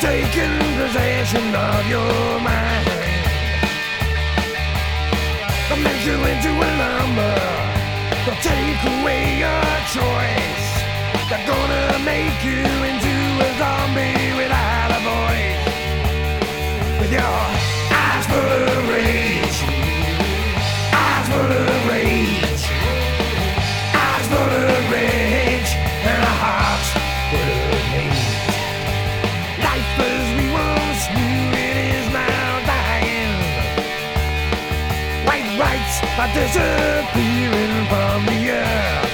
taking possession of your mind. They'll make you into a number. They'll take away your choice. They're gonna make you into a zombie without a voice. With your eyes full of rage, eyes full of rage, eyes full of rage, and a heart full of hate. Life as we once knew it is now dying. White rights are disappearing from the earth.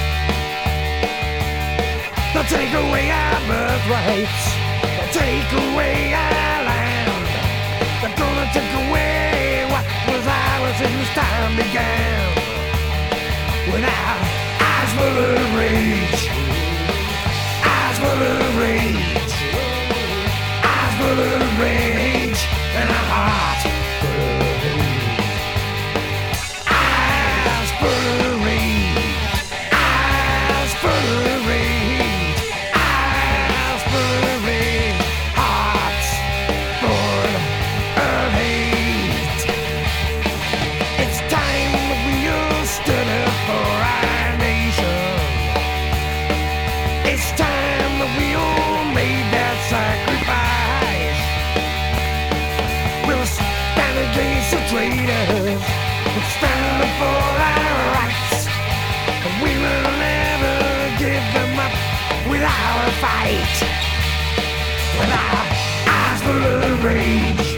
They'll take away our birthrights. They'll take away our land. They're gonna take away what was ours since time began. With our eyes full of rage, eyes full of rage, eyes full of rage, and a heart full of hate. Eyes full of rage, eyes full of rage, eyes full of rage, hearts full of hate. It's time that we all stood up for our nation. It's time that we all made that sacrifice. We'll stand against the traitors. We'll stand up for our rights. And we will never give them up without a fight. With our eyes full of rage,